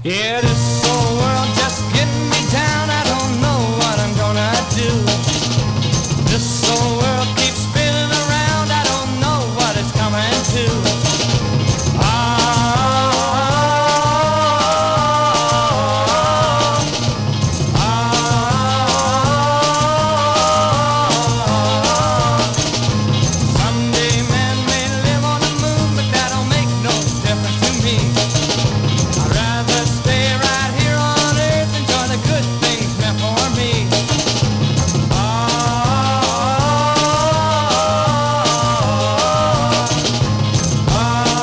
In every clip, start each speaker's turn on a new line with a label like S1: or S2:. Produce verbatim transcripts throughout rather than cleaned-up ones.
S1: Yeah, this whole world just getting me down. I don't know what I'm gonna do. This whole world keeps spinning around. I don't know what it's coming to. Ah, ah, someday man may live on the moon, but that don't make no difference to me. I'd rather stay right here on earth, enjoy the good things meant for me. Ah, ah,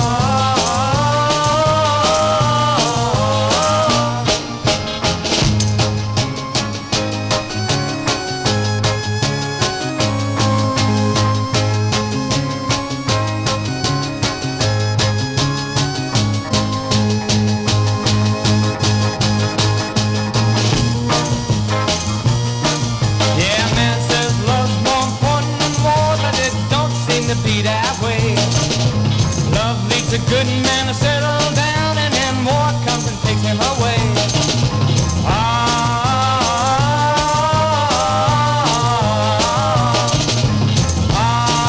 S1: yeah, man says love's more important than war, but it don't seem to be that way. Love leads a good man to settle down, and then war comes and takes him away. Ah, ah,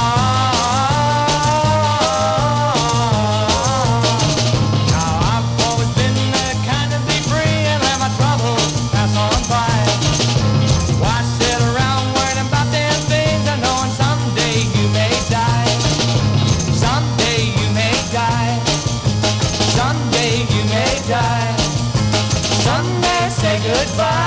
S1: now I've always been the kind to be free and let my troubles pass on by. Why sit around worrying about them things and knowing someday you may die? Someday you may die. Someday you may die. Someday say goodbye.